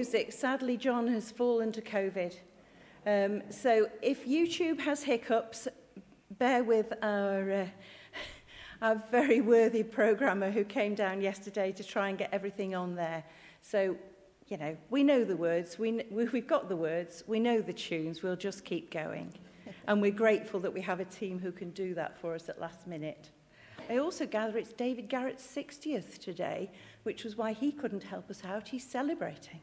music, sadly, John has fallen to COVID. So if YouTube has hiccups, bear with our very worthy programmer who came down yesterday to try and get everything on there. So, you know, we know the words, we've got the words, we know the tunes, we'll just keep going. And we're grateful that we have a team who can do that for us at last minute. I also gather it's David Garrett's 60th today, which was why he couldn't help us out. He's celebrating.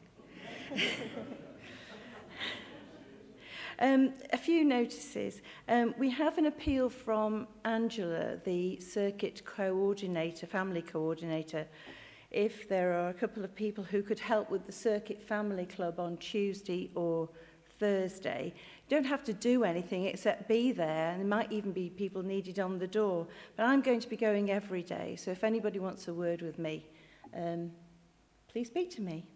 A few notices. We have an appeal from Angela, the circuit coordinator, family coordinator, if there are a couple of people who could help with the Circuit Family Club on Tuesday or Thursday. You don't have to do anything except be there, and there might even be people needed on the door. But I'm going to be going every day, so if anybody wants a word with me, please speak to me.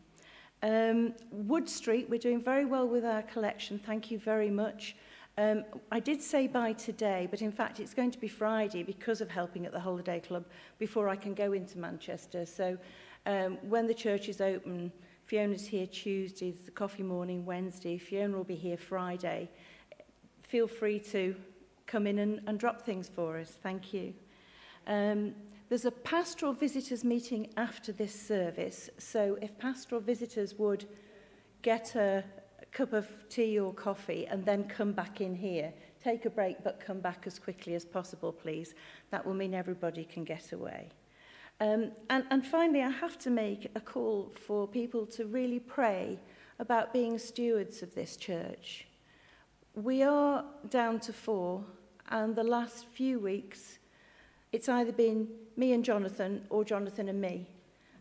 Wood Street, we're doing very well with our collection. Thank you very much. I did say by today, but in fact it's going to be Friday because of helping at the Holiday Club before I can go into Manchester. So when the church is open, Fiona's here Tuesday, the coffee morning Wednesday. Fiona will be here Friday. Feel free to come in and drop things for us. Thank you. There's a pastoral visitors meeting after this service, so if pastoral visitors would get a cup of tea or coffee and then come back in here, take a break but come back as quickly as possible, please. That will mean everybody can get away. And finally, I have to make a call for people to really pray about being stewards of this church. We are down to 4, and the last few weeks, it's either been me and Jonathan or Jonathan and me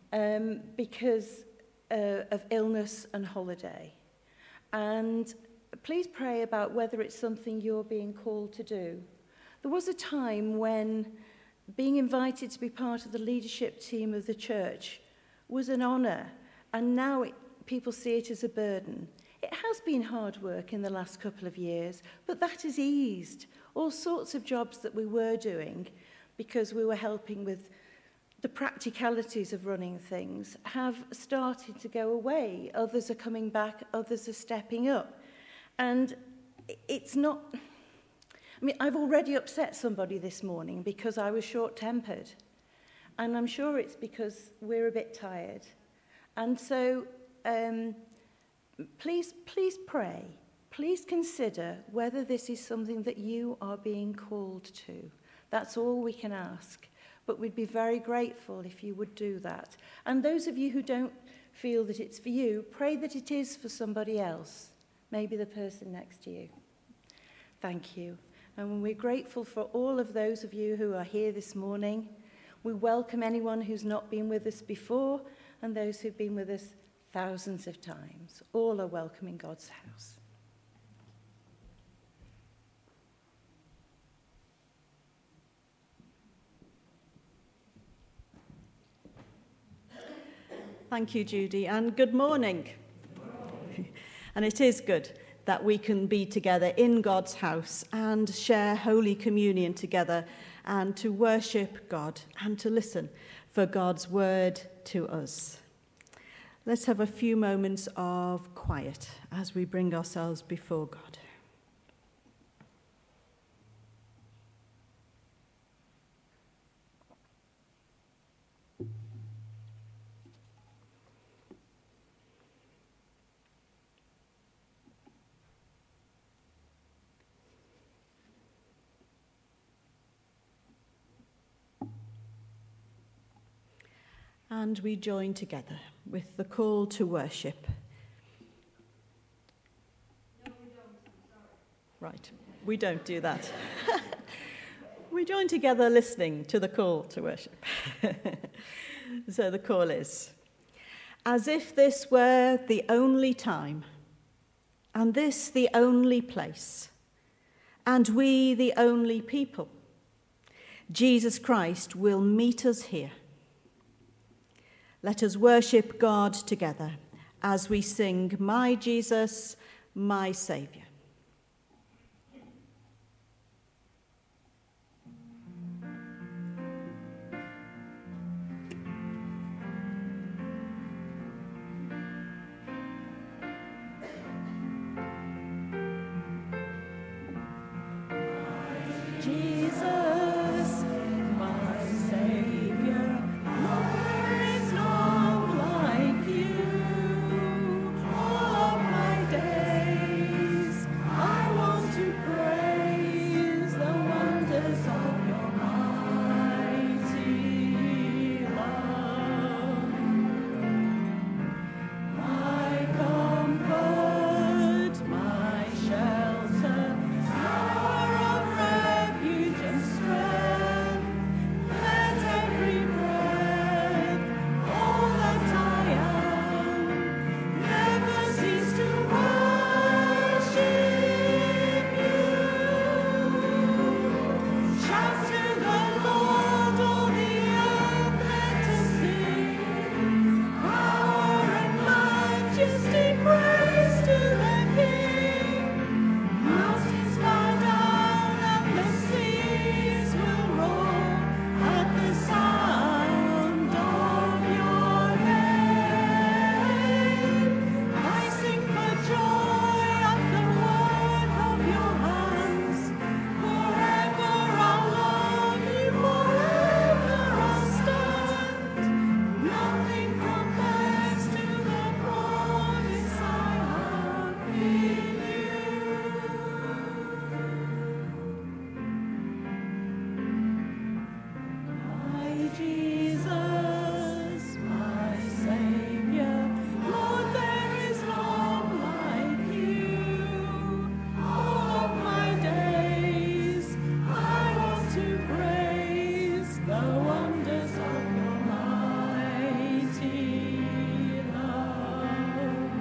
because of illness and holiday. And please pray about whether it's something you're being called to do. There was a time when being invited to be part of the leadership team of the church was an honour, and now people see it as a burden. It has been hard work in the last couple of years, but that has eased. All sorts of jobs that we were doing because we were helping with the practicalities of running things have started to go away. Others are coming back, others are stepping up. And it's not... I mean, I've already upset somebody this morning because I was short-tempered. And I'm sure it's because we're a bit tired. And so please pray. Please consider whether this is something that you are being called to. That's all we can ask. But we'd be very grateful if you would do that. And those of you who don't feel that it's for you, pray that it is for somebody else. Maybe the person next to you. Thank you. And we're grateful for all of those of you who are here this morning. We welcome anyone who's not been with us before and those who've been with us thousands of times. All are welcome in God's house. Thank you, Judy, and good morning. And it is good that we can be together in God's house and share Holy Communion together and to worship God and to listen for God's word to us. Let's have a few moments of quiet as we bring ourselves before God. And we join together with the call to worship. No, we don't. Sorry. Right, we don't do that. We join together listening to the call to worship. So the call is, as if this were the only time, and this the only place, and we the only people, Jesus Christ will meet us here. Let us worship God together as we sing, My Jesus, my Saviour. Jesus, my Savior, Lord, there is none like you. All of my days, I want to praise the wonders of your mighty love. My comfort, my shelter, tower of refuge and strength. Let every breath, all that I am, never cease to worship you. Shout to the Lord, all the earth, let us sing. Power and majesty, praise to the King. Mountains bow down and the seas will roar at the sound of your name. I sing for joy at the work of your hands. Forever I'll love you, forever I'll stand. Nothing compares to the promise I have in you. My Jesus, my Savior, Lord, there is none like you. All of my days, I want to praise the wonders of your mighty love.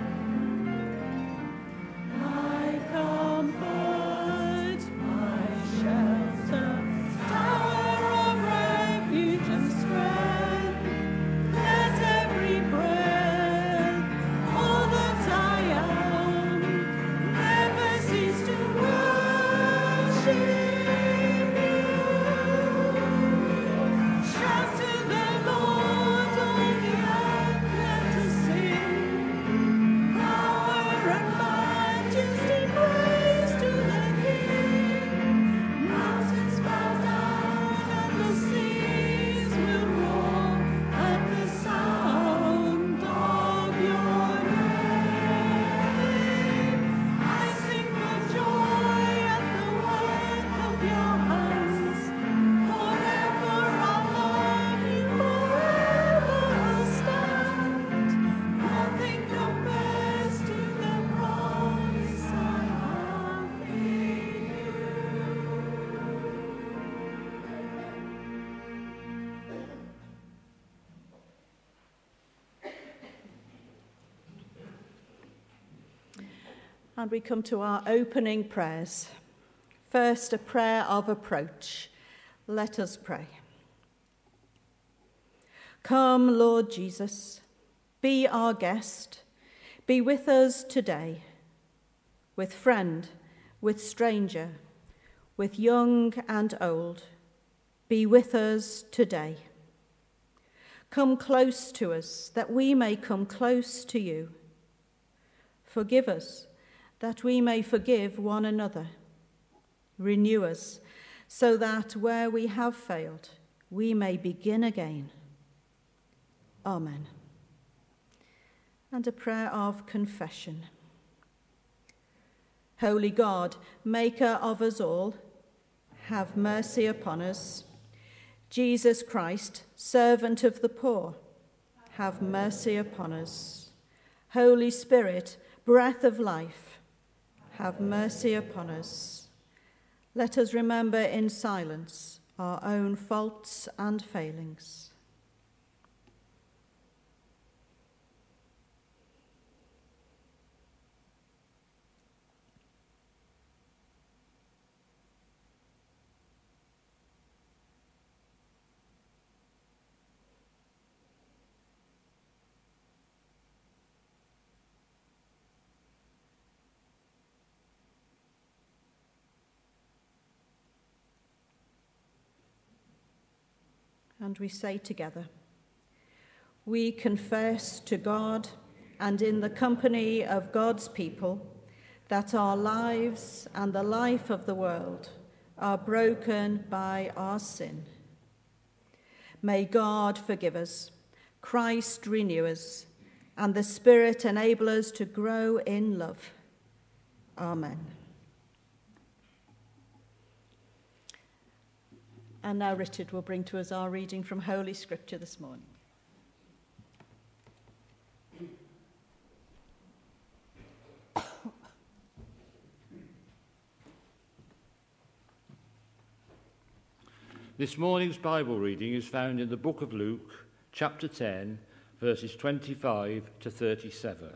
My comfort, my shelter, tower of refuge and strength. Let every breath, all that I am, never cease to worship you. Shout to the Lord, all the earth, let us sing. Power and majesty, praise to the King. Mountains bow down and the seas will roar at the sound of your name. I sing for joy at the work of your hands. Forever I'll love you, forever I'll stand. Nothing compares to the promise I have in you. And we come to our opening prayers. First, a prayer of approach. Let us pray. Come, Lord Jesus, be our guest. Be with us today, with friend, with stranger, with young and old. Be with us today. Come close to us, that we may come close to you. Forgive us, that we may forgive one another. Renew us, so that where we have failed, we may begin again. Amen. And a prayer of confession. Holy God, maker of us all, have mercy upon us. Jesus Christ, servant of the poor, have mercy upon us. Holy Spirit, breath of life, have mercy upon us. Let us remember in silence our own faults and failings. And we say together, we confess to God and in the company of God's people that our lives and the life of the world are broken by our sin. May God forgive us, Christ renew us, and the Spirit enable us to grow in love. Amen. And now Richard will bring to us our reading from Holy Scripture this morning. This morning's Bible reading is found in the book of Luke, chapter 10, verses 25 to 37.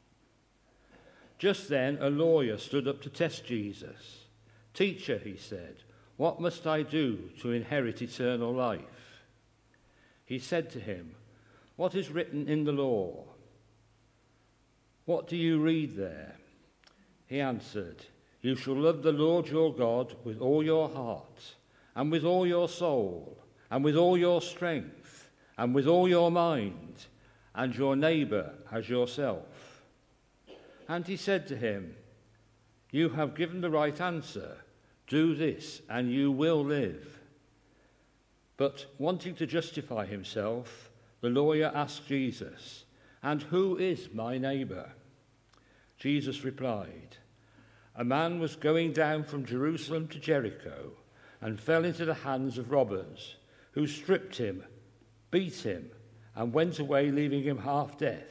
Just then a lawyer stood up to test Jesus. "Teacher," he said, "what must I do to inherit eternal life?" He said to him, "What is written in the law? What do you read there?" He answered, "You shall love the Lord your God with all your heart, and with all your soul, and with all your strength, and with all your mind, and your neighbour as yourself." And he said to him, "You have given the right answer. Do this, and you will live." But wanting to justify himself, the lawyer asked Jesus, "And who is my neighbour?" Jesus replied, "A man was going down from Jerusalem to Jericho, and fell into the hands of robbers, who stripped him, beat him, and went away, leaving him half dead.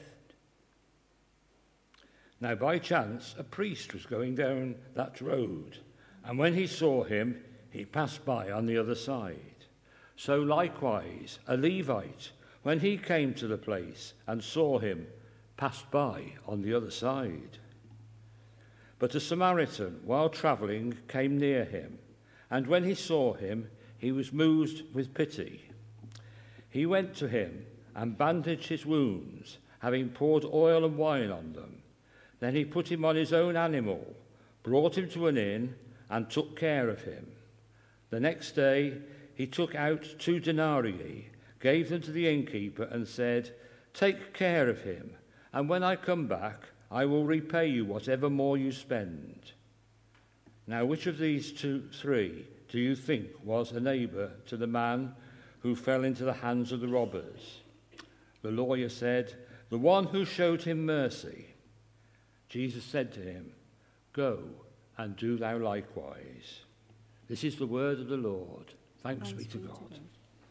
Now by chance a priest was going down that road, and when he saw him, he passed by on the other side. So likewise a Levite, when he came to the place and saw him, passed by on the other side. But a Samaritan, while travelling, came near him, and when he saw him, he was moved with pity. He went to him and bandaged his wounds, having poured oil and wine on them. Then he put him on his own animal, brought him to an inn, and took care of him. The next day he took out 2 denarii, gave them to the innkeeper, and said, "Take care of him, and when I come back, I will repay you whatever more you spend." Now, which of these three do you think was a neighbour to the man who fell into the hands of the robbers? The lawyer said, "The one who showed him mercy." Jesus said to him, "Go and do thou likewise." This is the word of the Lord. Thanks be to God.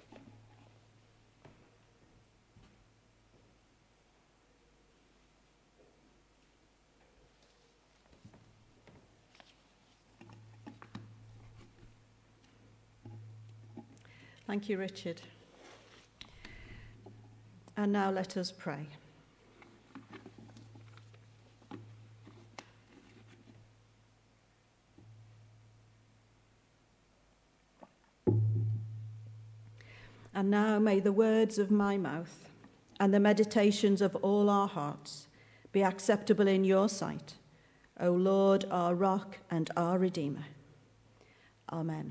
Thank you, Richard. And now let us pray. And now may the words of my mouth and the meditations of all our hearts be acceptable in your sight, O Lord, our rock and our Redeemer. Amen.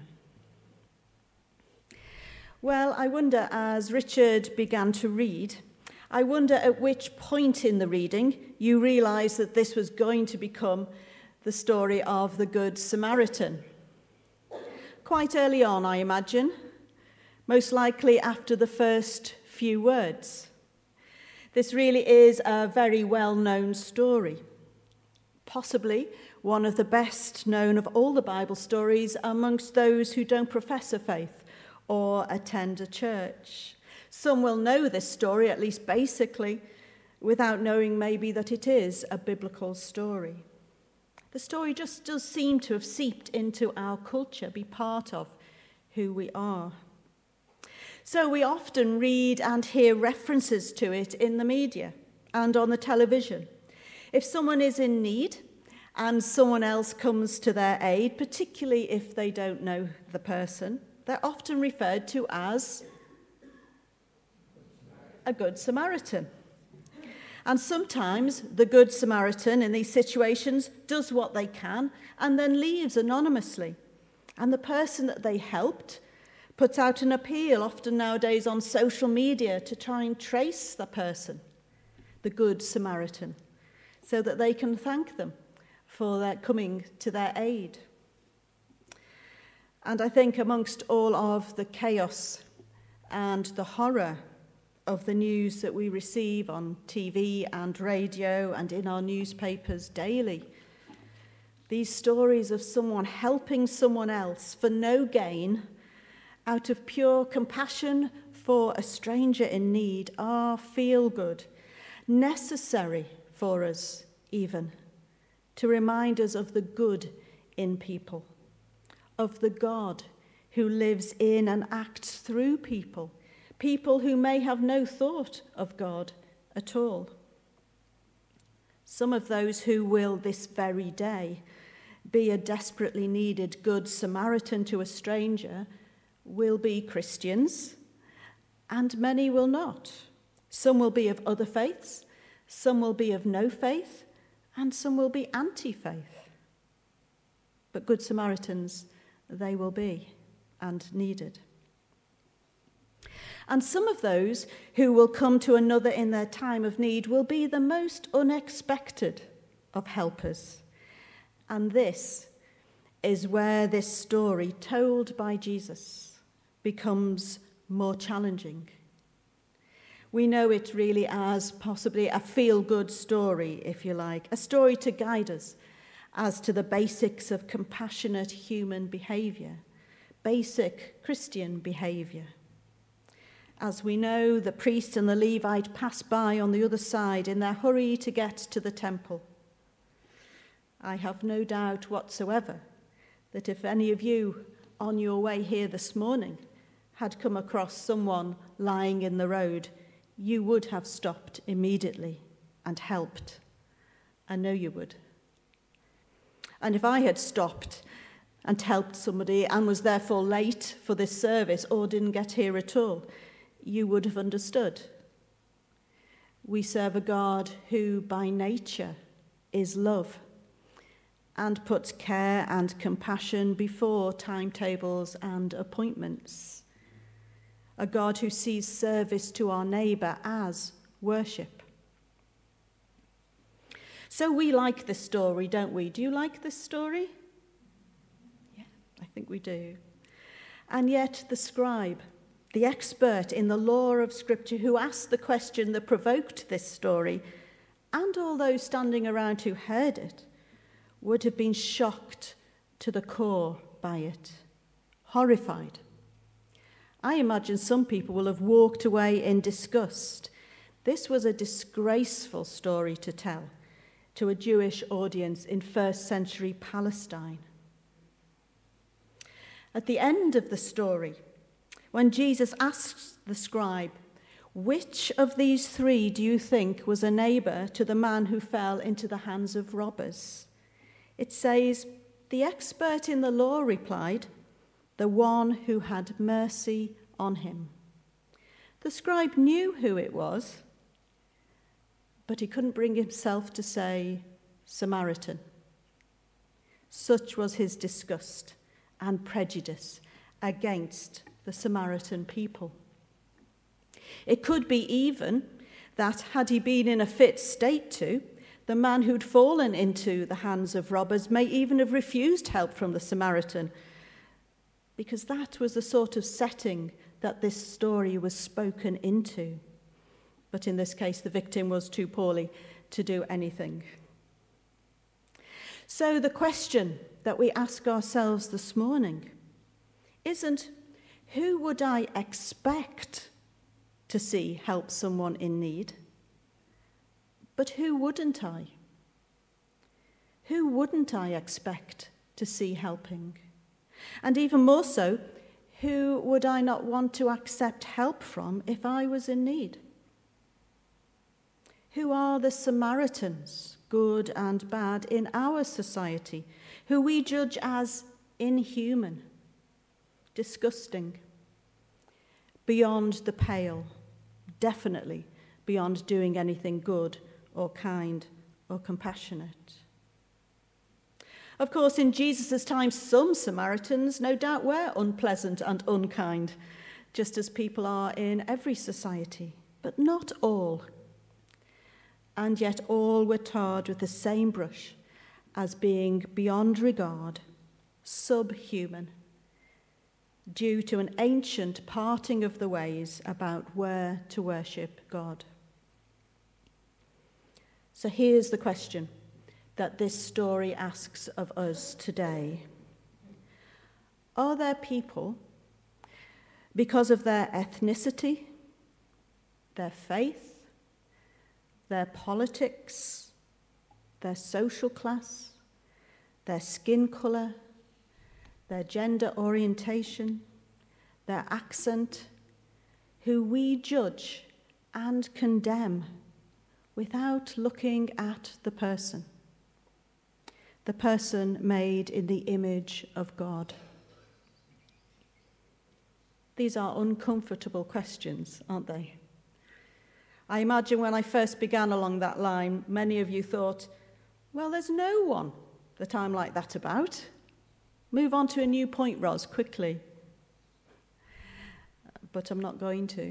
Well, I wonder, as Richard began to read, I wonder at which point in the reading you realised that this was going to become the story of the Good Samaritan. Quite early on, I imagine, most likely after the first few words. This really is a very well-known story, possibly one of the best known of all the Bible stories amongst those who don't profess a faith or attend a church. Some will know this story, at least basically, without knowing maybe that it is a biblical story. The story just does seem to have seeped into our culture, be part of who we are. So we often read and hear references to it in the media and on the television. If someone is in need and someone else comes to their aid, particularly if they don't know the person, they're often referred to as a Good Samaritan. And sometimes the Good Samaritan in these situations does what they can and then leaves anonymously. And the person that they helped puts out an appeal, often nowadays on social media, to try and trace the person, the Good Samaritan, so that they can thank them for their coming to their aid. And I think amongst all of the chaos and the horror of the news that we receive on TV and radio and in our newspapers daily, these stories of someone helping someone else for no gain, out of pure compassion for a stranger in need, are feel-good, necessary for us even, to remind us of the good in people, of the God who lives in and acts through people, people who may have no thought of God at all. Some of those who will this very day be a desperately needed good Samaritan to a stranger will be Christians, and many will not. Some will be of other faiths, some will be of no faith, and some will be anti-faith. But good Samaritans, they will be and needed. And some of those who will come to another in their time of need will be the most unexpected of helpers. And this is where this story told by Jesus becomes more challenging. We know it really as possibly a feel-good story, if you like, a story to guide us as to the basics of compassionate human behaviour, basic Christian behaviour. As we know, the priest and the Levite pass by on the other side in their hurry to get to the temple. I have no doubt whatsoever that if any of you on your way here this morning had come across someone lying in the road, you would have stopped immediately and helped. I know you would. And if I had stopped and helped somebody and was therefore late for this service or didn't get here at all, you would have understood. We serve a God who by nature is love and puts care and compassion before timetables and appointments. A God who sees service to our neighbour as worship. So we like this story, don't we? Do you like this story? Yeah, I think we do. And yet the scribe, the expert in the law of Scripture who asked the question that provoked this story, and all those standing around who heard it, would have been shocked to the core by it, horrified. I imagine some people will have walked away in disgust. This was a disgraceful story to tell to a Jewish audience in first century Palestine. At the end of the story, when Jesus asks the scribe, "Which of these three do you think was a neighbour to the man who fell into the hands of robbers?" It says, the expert in the law replied, "The one who had mercy on him." The scribe knew who it was, but he couldn't bring himself to say Samaritan. Such was his disgust and prejudice against the Samaritan people. It could be even that had he been in a fit state to, the man who'd fallen into the hands of robbers may even have refused help from the Samaritan, because that was the sort of setting that this story was spoken into. But in this case, the victim was too poorly to do anything. So the question that we ask ourselves this morning isn't, who would I expect to see help someone in need? But who wouldn't I? Who wouldn't I expect to see helping? And even more so, who would I not want to accept help from if I was in need? Who are the Samaritans, good and bad, in our society, who we judge as inhuman, disgusting, beyond the pale, definitely beyond doing anything good or kind or compassionate? Of course, in Jesus' time, some Samaritans no doubt were unpleasant and unkind, just as people are in every society, but not all. And yet all were tarred with the same brush as being beyond regard, subhuman, due to an ancient parting of the ways about where to worship God. So here's the question that this story asks of us today. Are there people, because of their ethnicity, their faith, their politics, their social class, their skin colour, their gender orientation, their accent, who we judge and condemn without looking at the person made in the image of God? These are uncomfortable questions, aren't they? I imagine when I first began along that line, many of you thought, well, there's no one that I'm like that about. Move on to a new point, Ros, quickly. But I'm not going to.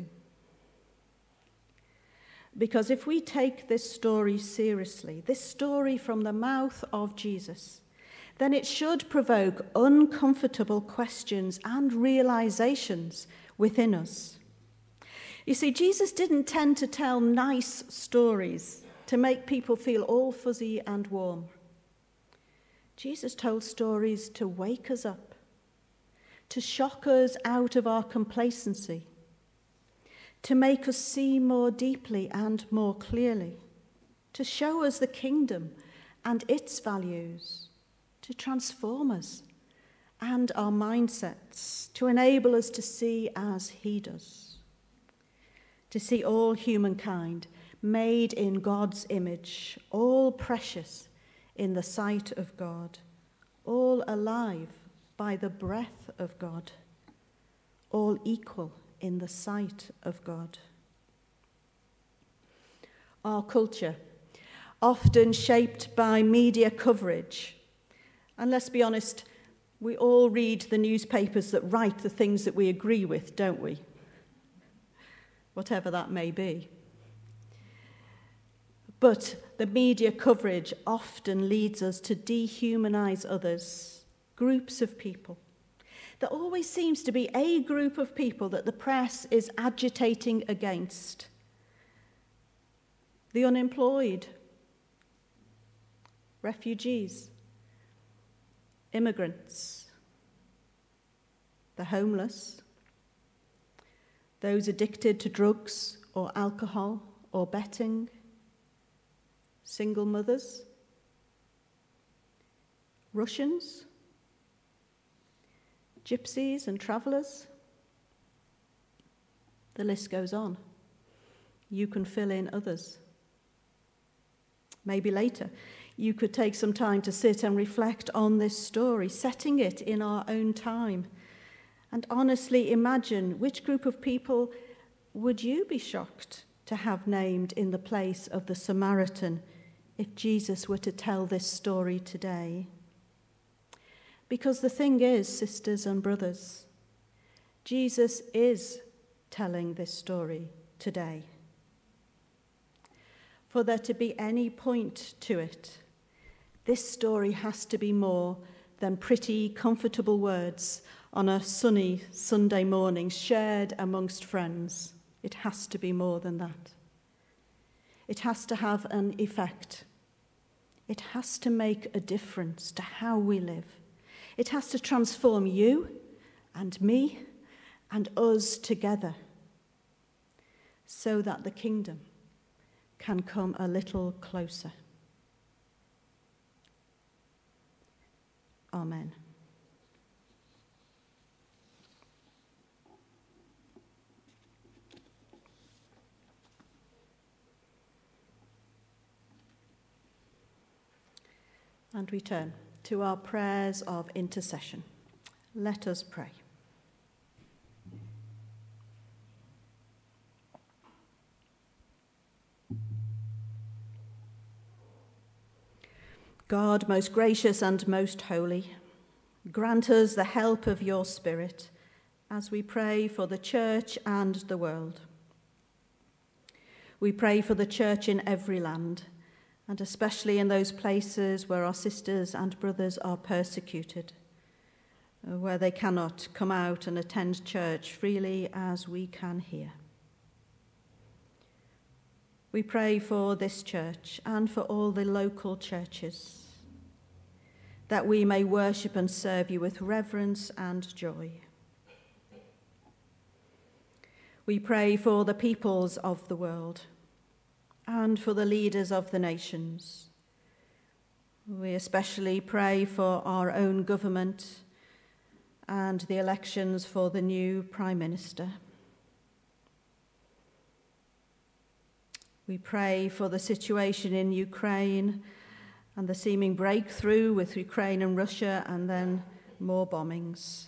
Because if we take this story seriously, this story from the mouth of Jesus, then it should provoke uncomfortable questions and realizations within us. You see, Jesus didn't tend to tell nice stories to make people feel all fuzzy and warm. Jesus told stories to wake us up, to shock us out of our complacency, to make us see more deeply and more clearly, to show us the kingdom and its values, to transform us and our mindsets, to enable us to see as he does, to see all humankind made in God's image, all precious in the sight of God, all alive by the breath of God, all equal in the sight of God. Our culture, often shaped by media coverage, and let's be honest, we all read the newspapers that write the things that we agree with, don't we? Whatever that may be. But the media coverage often leads us to dehumanize others, groups of people. There always seems to be a group of people that the press is agitating against. The unemployed, refugees, immigrants, the homeless, those addicted to drugs or alcohol or betting, single mothers, Russians, gypsies and travellers. The list goes on. You can fill in others. Maybe later you could take some time to sit and reflect on this story, setting it in our own time, and honestly imagine which group of people would you be shocked to have named in the place of the Samaritan if Jesus were to tell this story today. Because the thing is, sisters and brothers, Jesus is telling this story today. For there to be any point to it, this story has to be more than pretty, comfortable words on a sunny Sunday morning shared amongst friends. It has to be more than that. It has to have an effect. It has to make a difference to how we live. It has to transform you and me and us together so that the kingdom can come a little closer. Amen. And we turn to our prayers of intercession. Let us pray. God, most gracious and most holy, grant us the help of your Spirit as we pray for the church and the world. We pray for the church in every land, and especially in those places where our sisters and brothers are persecuted. where they cannot come out and attend church freely as we can here. We pray for this church and for all the local churches, that we may worship and serve you with reverence and joy. We pray for the peoples of the world and for the leaders of the nations. We especially pray for our own government and the elections for the new Prime Minister. We pray for the situation in Ukraine and the seeming breakthrough with Ukraine and Russia, and then more bombings.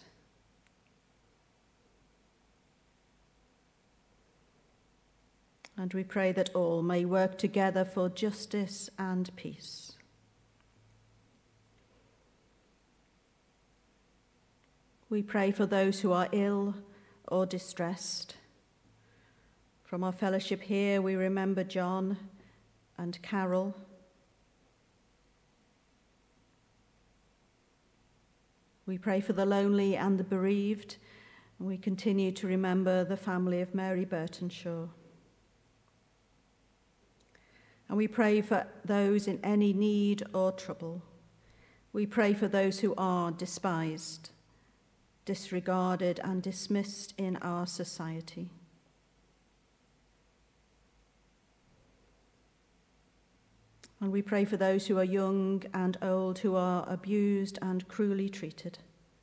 And we pray that all may work together for justice and peace. We pray for those who are ill or distressed. From our fellowship here, we remember John and Carol. We pray for the lonely and the bereaved, and we continue to remember the family of Mary Burtonshaw. And we pray for those in any need or trouble. We pray for those who are despised, disregarded, and dismissed in our society. And we pray for those who are young and old, who are abused and cruelly treated.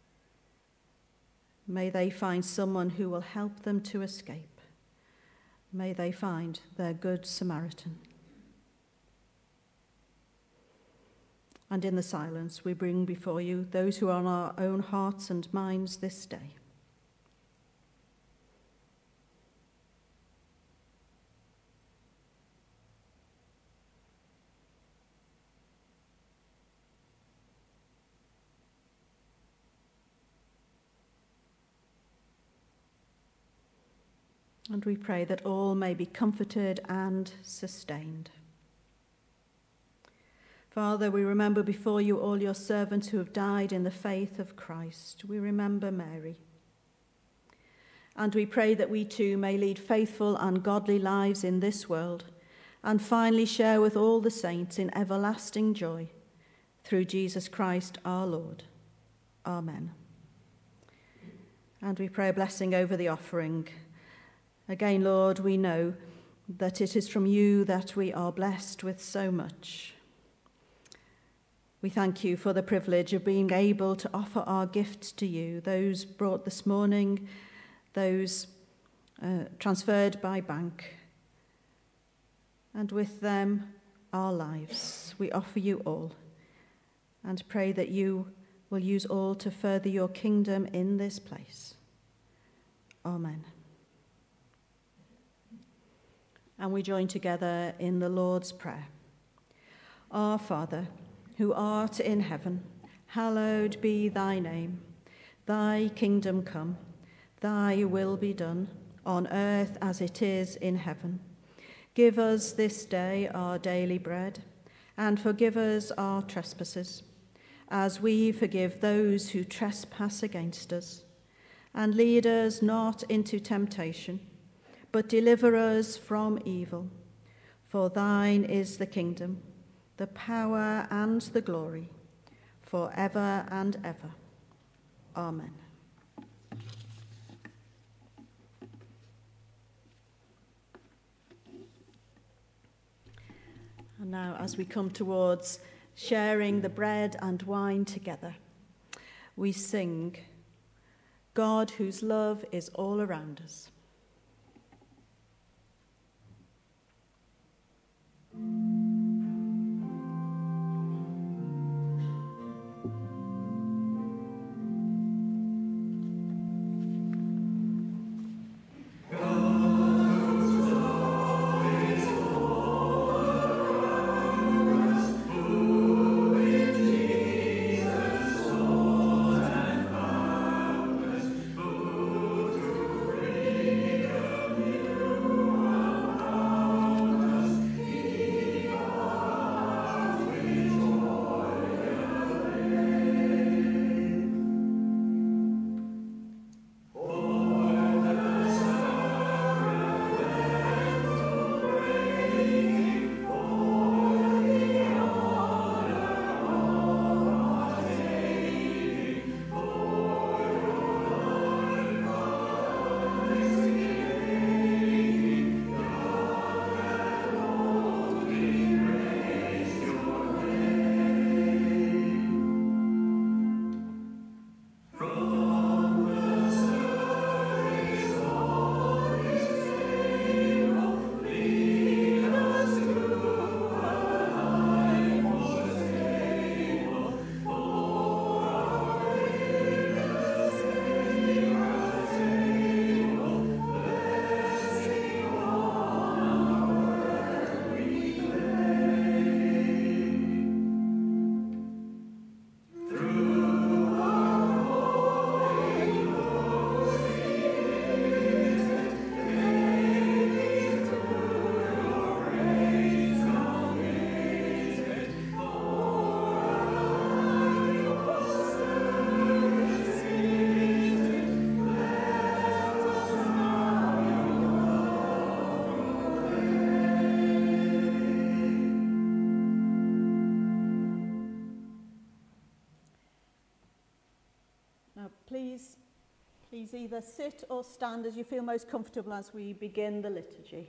May they find someone who will help them to escape. May they find their good Samaritan. And in the silence, we bring before you those who are on our own hearts and minds this day. And we pray that all may be comforted and sustained. Father, we remember before you all your servants who have died in the faith of Christ. We remember Mary. And we pray that we too may lead faithful and godly lives in this world, and finally share with all the saints in everlasting joy, through Jesus Christ our Lord. Amen. And we pray a blessing over the offering. Again, Lord, we know that it is from you that we are blessed with so much. We thank you for the privilege of being able to offer our gifts to you, those brought this morning, those transferred by bank, and with them our lives. We offer you all and pray that you will use all to further your kingdom in this place. Amen. And we join together in the Lord's Prayer. Our Father, who art in heaven, hallowed be thy name. Thy kingdom come, thy will be done, on earth as it is in heaven. Give us this day our daily bread, and forgive us our trespasses, as we forgive those who trespass against us. And lead us not into temptation, but deliver us from evil. For thine is the kingdom, the power and the glory, forever and ever. Amen. And now, as we come towards sharing the bread and wine together, we sing, God whose love is all around us. Free. please either sit or stand as you feel most comfortable as we begin the liturgy.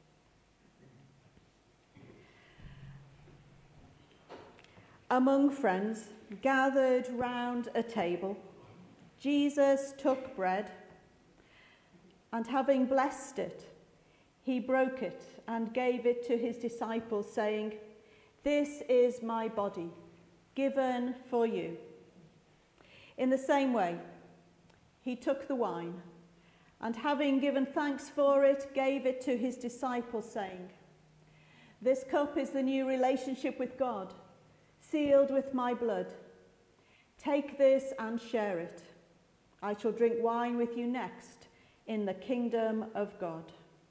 Among friends gathered round a table, Jesus took bread, and having blessed it, he broke it and gave it to his disciples, saying, "This is my body, given for you." In the same way, he took the wine, and having given thanks for it, gave it to his disciples, saying, "This cup is the new relationship with God, sealed with my blood. Take this and share it. I shall drink wine with you next in the kingdom of God."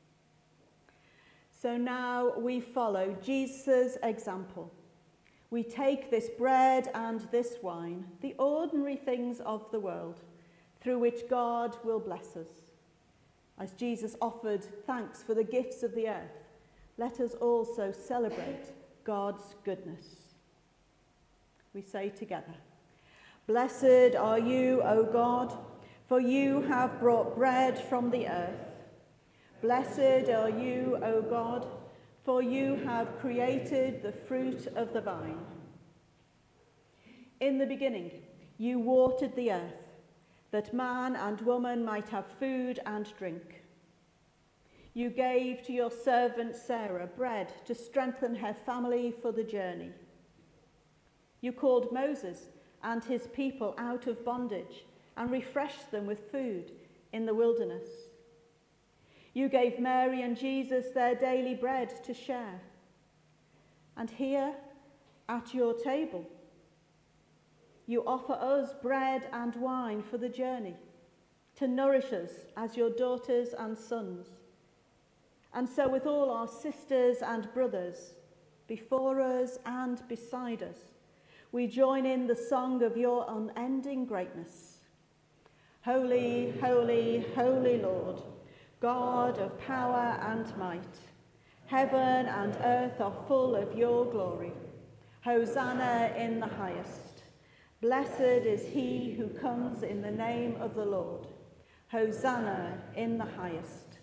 So now we follow Jesus' example. We take this bread and this wine, the ordinary things of the world, through which God will bless us. As Jesus offered thanks for the gifts of the earth, let us also celebrate God's goodness. We say together, "Blessed are you, O God, for you have brought bread from the earth. Blessed are you, O God, for you have created the fruit of the vine. In the beginning, you watered the earth, that man and woman might have food and drink. You gave to your servant Sarah bread to strengthen her family for the journey. You called Moses and his people out of bondage and refreshed them with food in the wilderness. You gave Mary and Jesus their daily bread to share. And here, at your table, you offer us bread and wine for the journey, to nourish us as your daughters and sons. And so with all our sisters and brothers, before us and beside us, we join in the song of your unending greatness. Holy, holy, holy Lord, God of power and might, heaven and earth are full of your glory. Hosanna in the highest. Blessed is he who comes in the name of the Lord. Hosanna in the highest.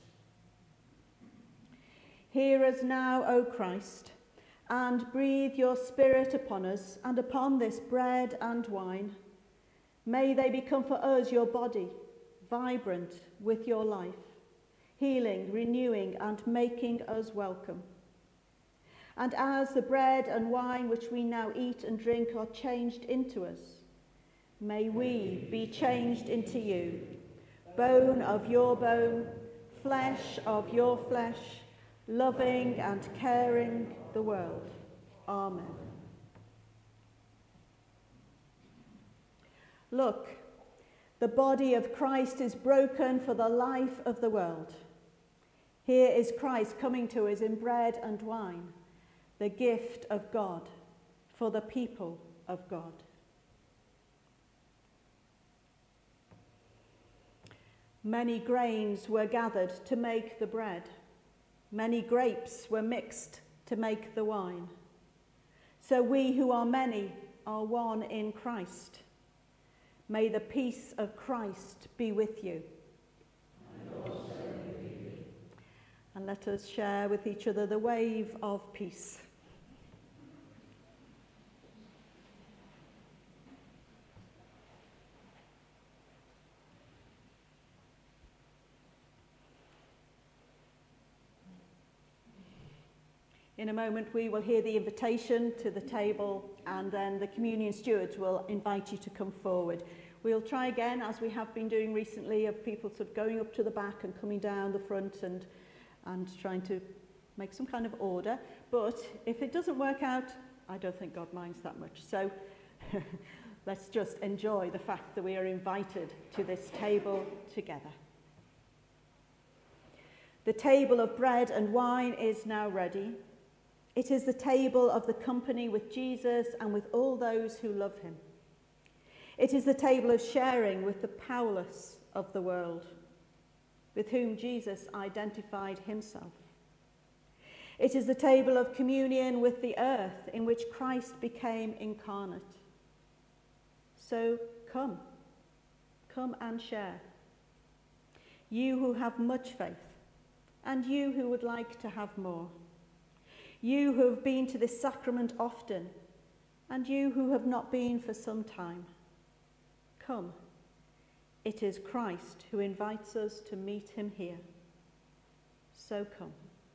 Hear us now, O Christ, and breathe your Spirit upon us and upon this bread and wine. May they become for us your body, vibrant with your life, healing, renewing, and making us welcome. And as the bread and wine which we now eat and drink are changed into us, may we be changed into you, bone of your bone, flesh of your flesh, loving and caring the world. Amen. Look, the body of Christ is broken for the life of the world. Here is Christ coming to us in bread and wine, the gift of God for the people of God. Many grains were gathered to make the bread. Many grapes were mixed to make the wine. So we who are many are one in Christ. May the peace of Christ be with you. And also with you. And let us share with each other the wave of peace. In a moment, we will hear the invitation to the table, and then the communion stewards will invite you to come forward. We'll try again, as we have been doing recently, of people sort of going up to the back and coming down the front and trying to make some kind of order. But if it doesn't work out, I don't think God minds that much. So let's just enjoy the fact that we are invited to this table together. The table of bread and wine is now ready. It is the table of the company with Jesus and with all those who love him. It is the table of sharing with the powerless of the world, with whom Jesus identified himself. It is the table of communion with the earth in which Christ became incarnate. So come, Come and share. You who have much faith, and you who would like to have more. You who have been to this sacrament often, and you who have not been for some time. Come. It is Christ who invites us to meet him here. So come.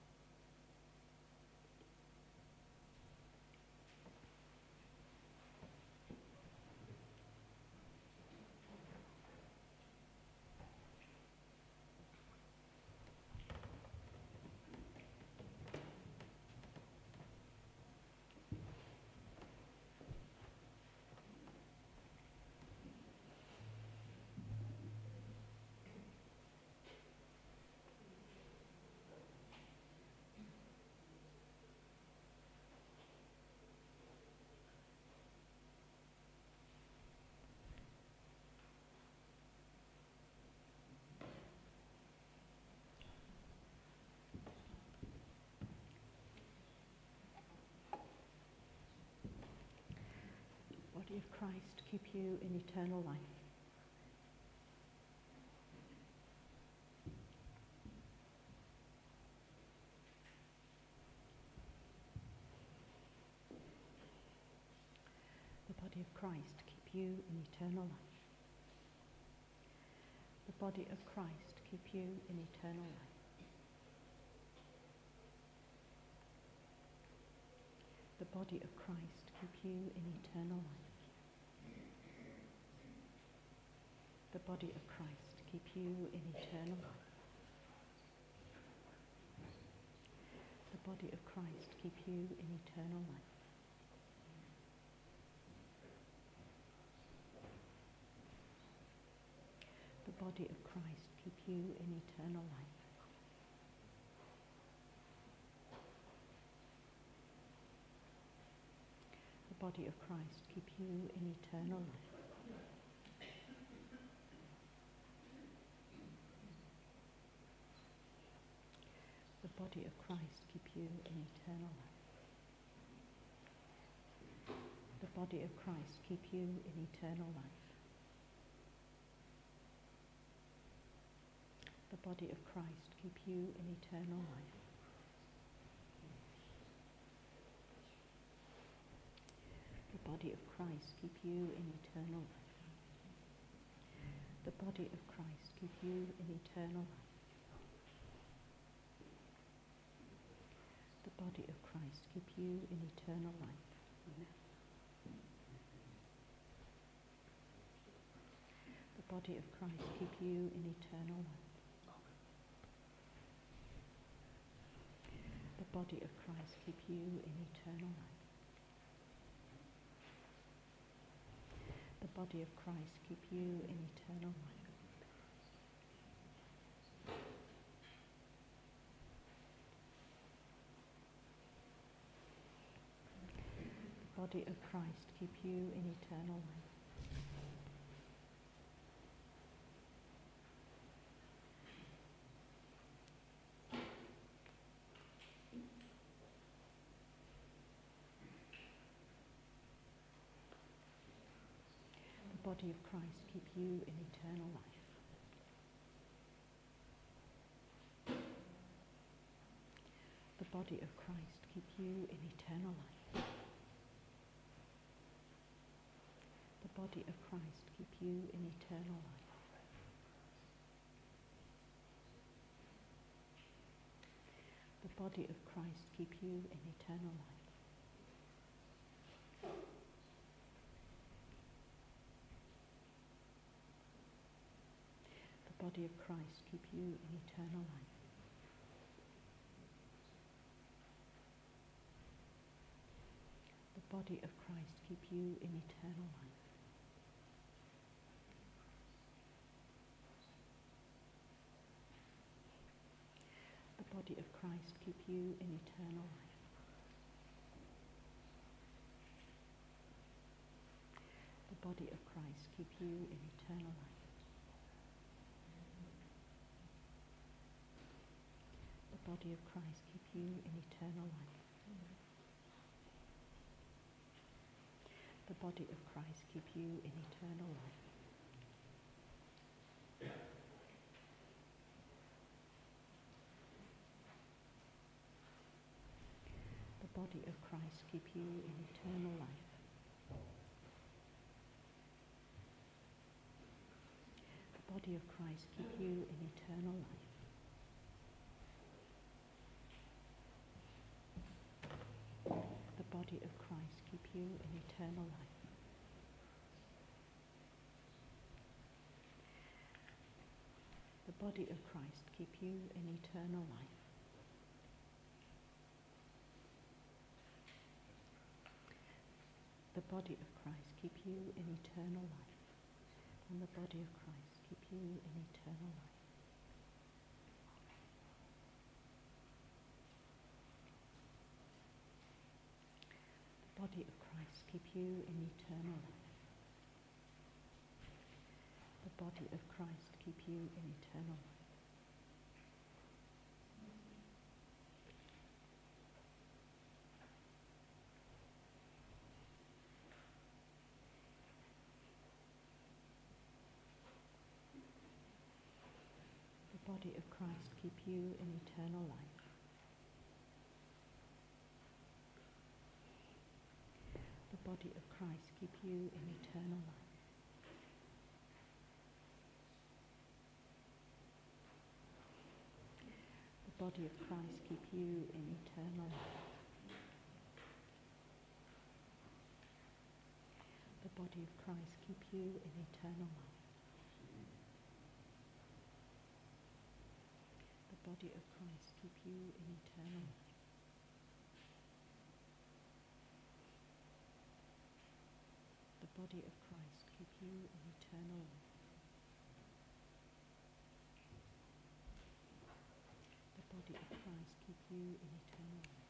Body of Christ, keep you in eternal life. The body of Christ, keep you in eternal life. The body of Christ, keep you in eternal life. The body of Christ, keep you in eternal life. The body of Christ, keep you in eternal life. The body of Christ, keep you in eternal life. The body of Christ, keep you in eternal life. The body of Christ, keep you in eternal life. The body of Christ, keep you in eternal life. The body of Christ, keep you in eternal life. The body of Christ, keep you in eternal life. The body of Christ, keep you in eternal life. The body of Christ, keep you in eternal life. The body of Christ, keep you in eternal life. The body of Christ, keep you in eternal life. The body of Christ, keep you in eternal life. The body of Christ, keep you in eternal life. The body of Christ, keep you in eternal life. The body of Christ, keep you in eternal life. The body of Christ, keep you in eternal life. The body of Christ, keep you in eternal life. The body of Christ, keep you in eternal life. The body of Christ, keep you in eternal life. The body of Christ, keep you in eternal life. The body of Christ, keep you in eternal life. The body of Christ, keep you in eternal life. The body of Christ, keep you in eternal life. The body of Christ, keep you in eternal life. body of Christ keep you in eternal life. The body of Christ keep you in eternal life. The body of Christ keep you in eternal life. The body of Christ keep you in eternal life. The body of Christ keep you in eternal life. And the body of Christ keep you in eternal life. The body of Christ keep you in eternal life. The body of Christ keep you in eternal life. The body of Christ keep you in eternal life. The body of Christ keep you in eternal life. The body of Christ keep you in eternal life. The body of Christ keep you in eternal life. The body of Christ keep you in eternal life. The body of Christ keep you in eternal life. The body of Christ keep you in eternal life.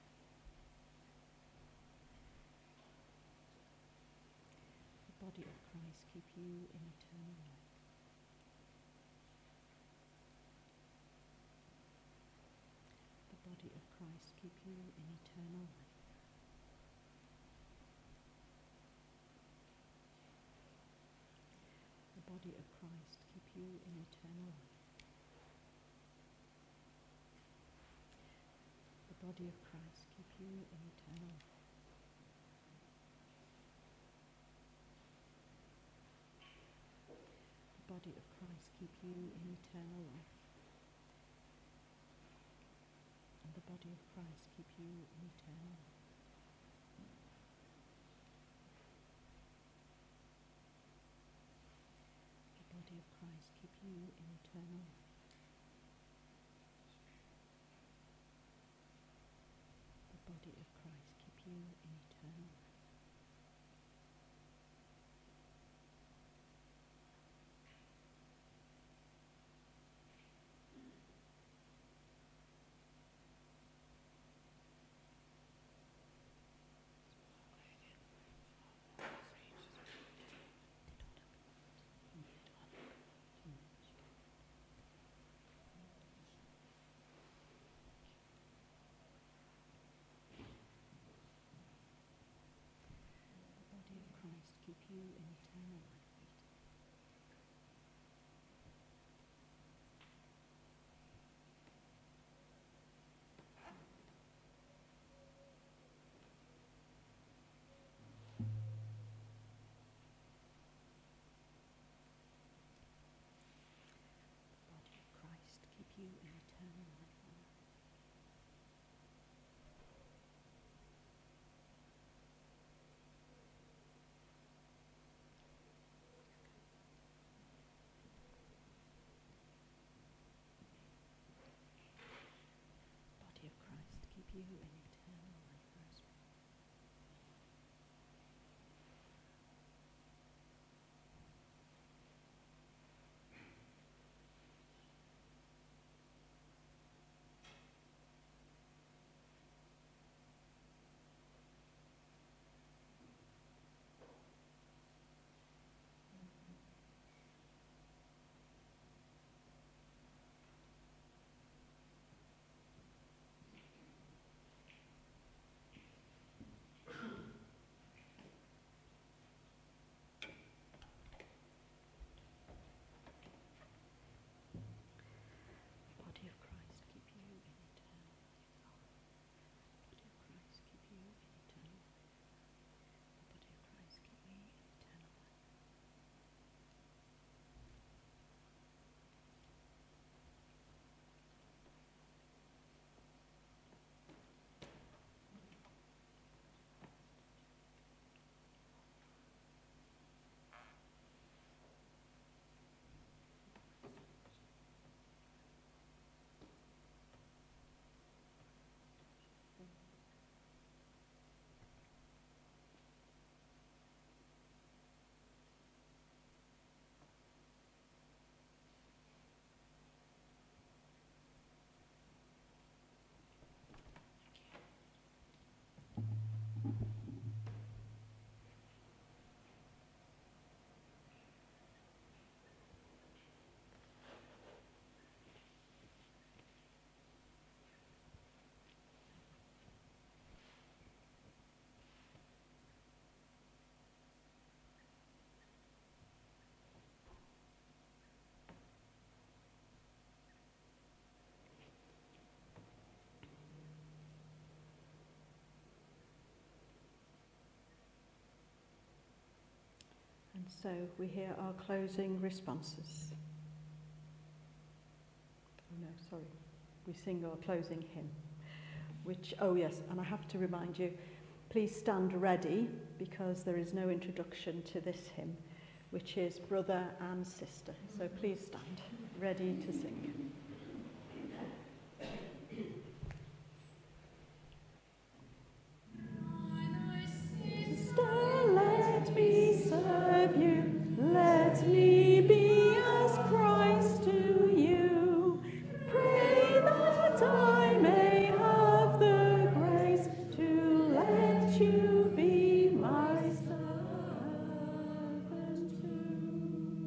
The body of Christ keep you in eternal life. The body of Christ keep you in eternal life. The body of Christ keep you in eternal life. The body of Christ keep you in eternal life. The body of Christ keep you in eternal life. And the body of Christ keep you in eternal life. The body of Christ keep you in eternal life. The body of Christ keep you in eternal life. The body of Christ keep you in eternal life. The body of Christ keep you in eternal life. And so we hear our closing responses. Oh no, sorry. We sing our closing hymn, which, oh yes, and I have to remind you, please stand ready because there is no introduction to this hymn, which is Brother and Sister. So please stand ready to sing. Sister, let me serve you, let me be as Christ to you. Pray that I may have the grace to let you be my servant too.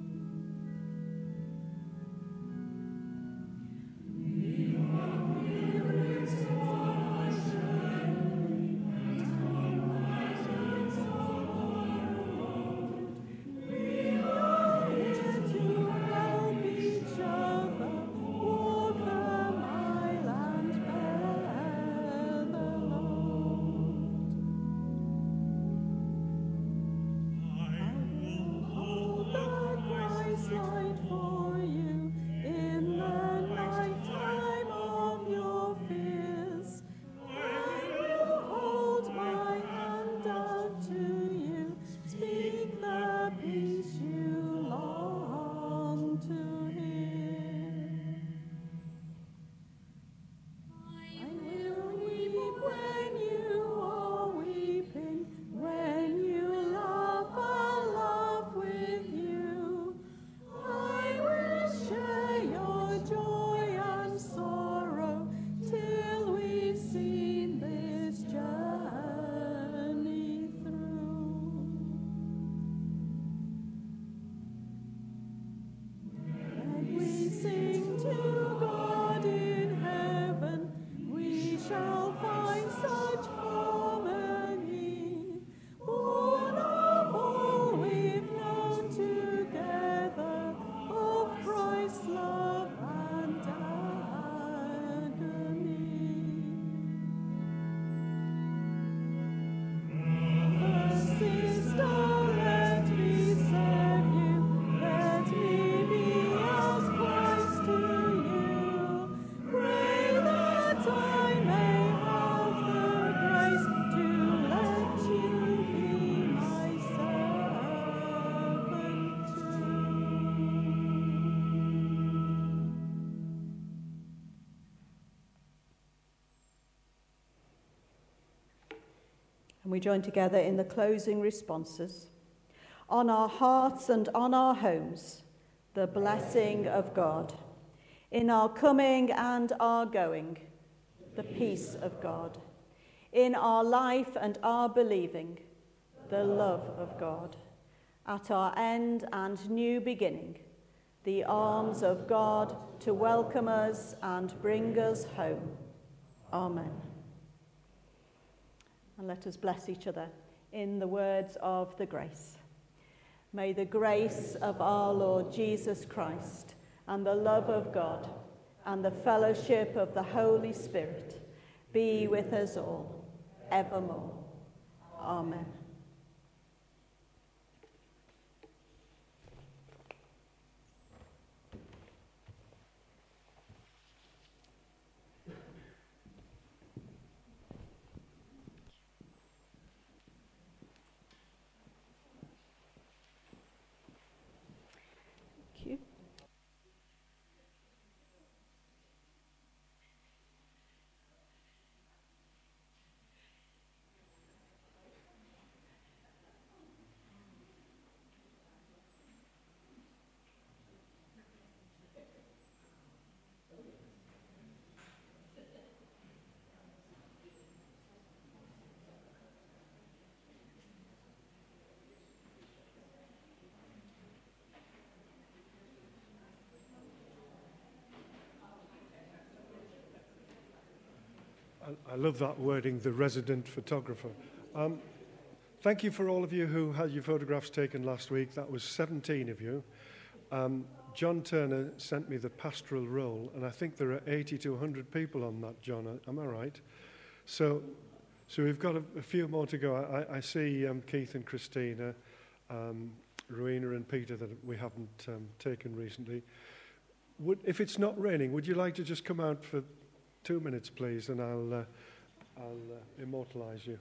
And we join together in the closing responses. On our hearts and on our homes, the blessing of God. In our coming and our going, the peace of God. In our life and our believing, the love of God. At our end and new beginning, the arms of God to welcome us and bring us home. Amen. And let us bless each other in the words of the grace. May the grace of our Lord Jesus Christ and the love of God and the fellowship of the Holy Spirit be with us all, evermore. Amen. Thank you. I love that wording, the resident photographer. Thank you for all of you who had your photographs taken last week. That was 17 of you. John Turner sent me the pastoral roll, and I think there are 80 to 100 people on that, John. Am I right? So we've got a few more to go. I see Keith and Christina, Rowena and Peter that we haven't taken recently. If it's not raining, would you like to just come out for 2 minutes, please, and I'll immortalise you.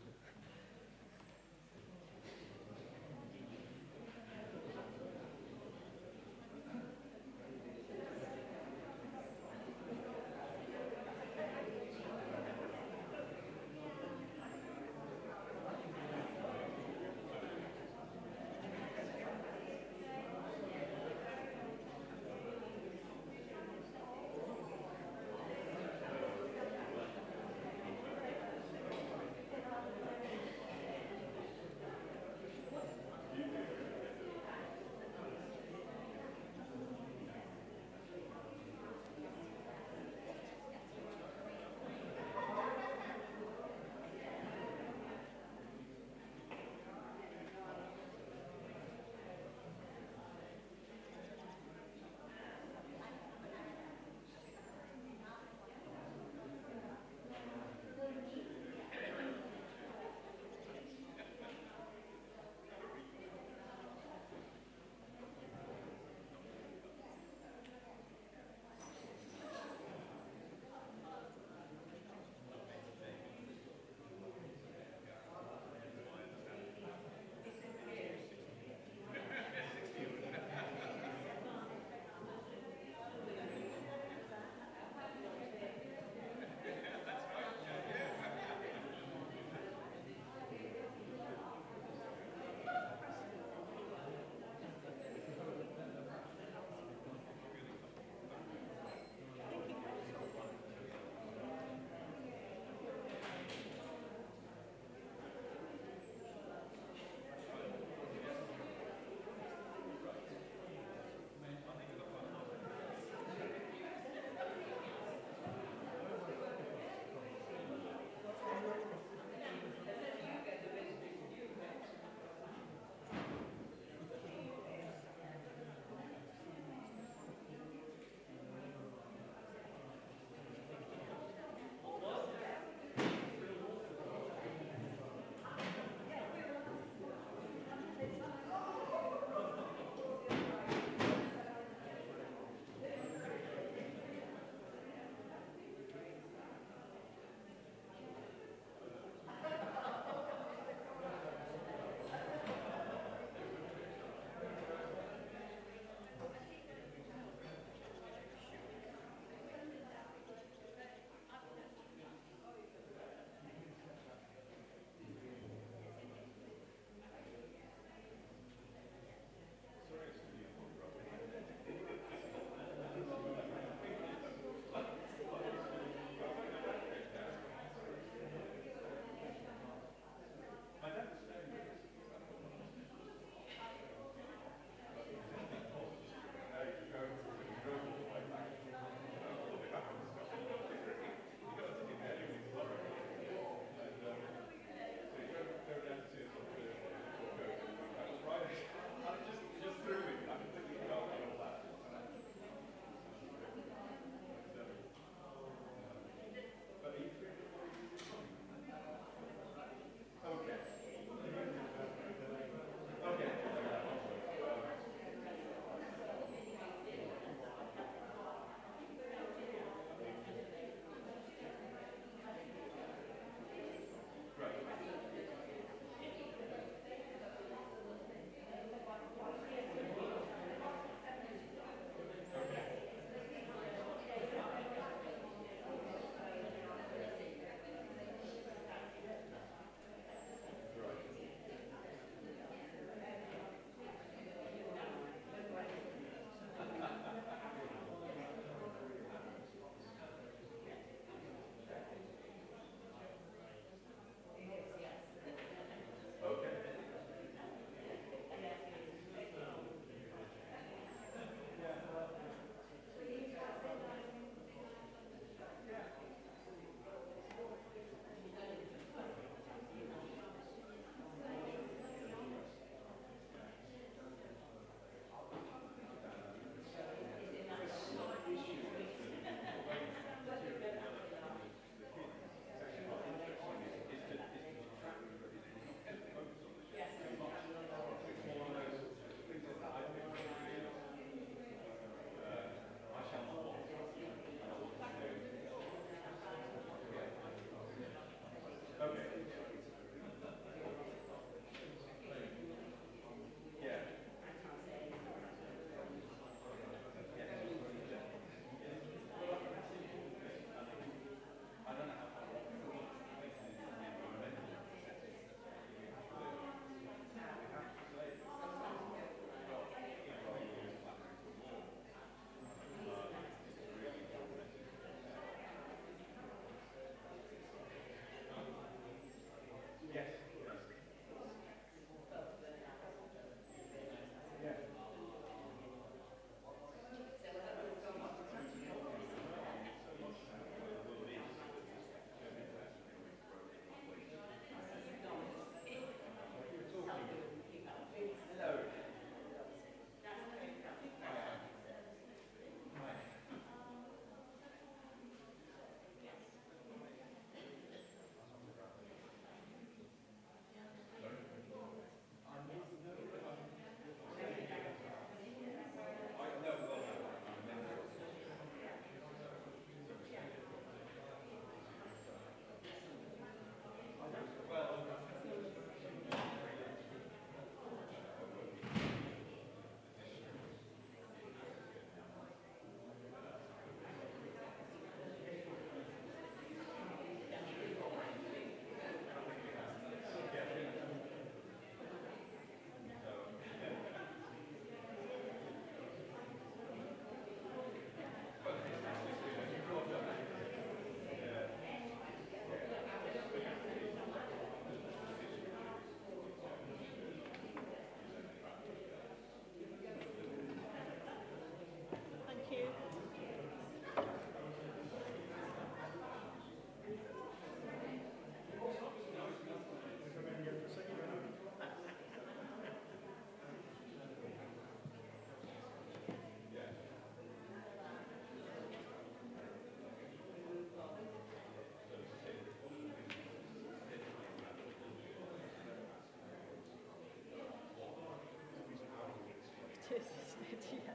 It is, isn't it? Yeah.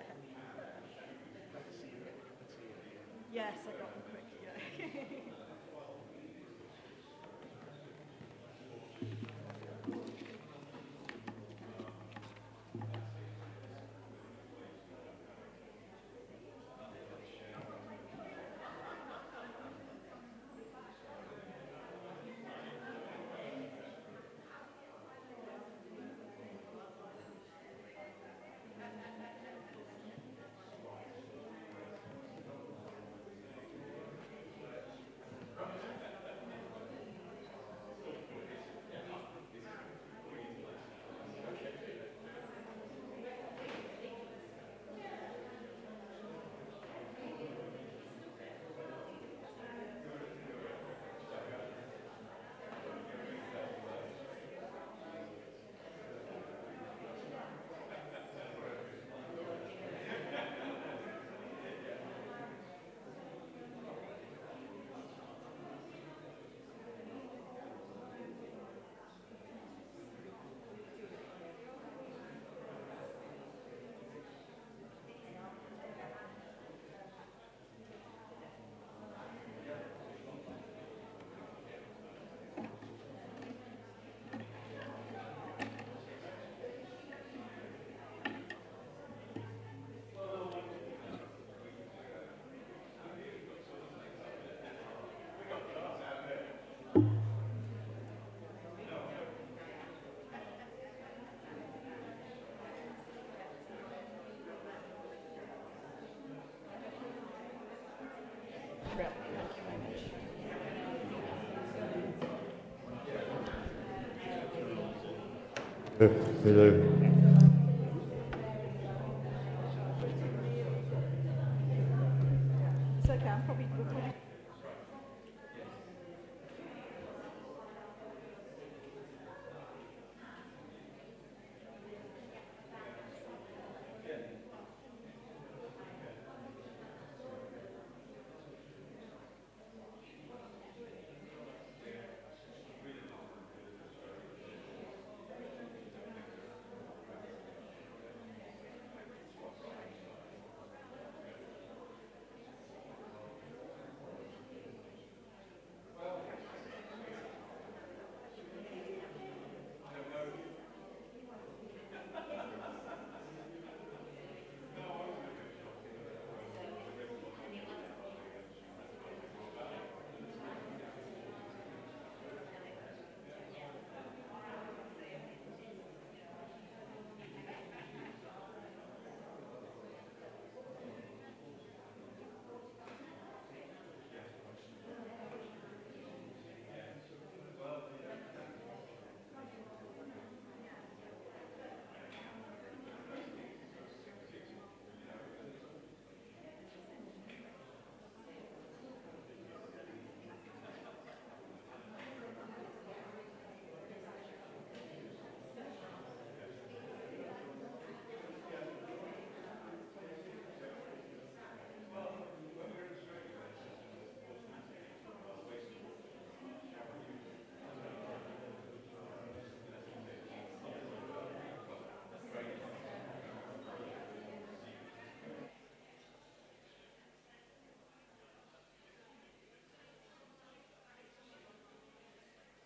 Yes, I got them quick. Yeah. Hello.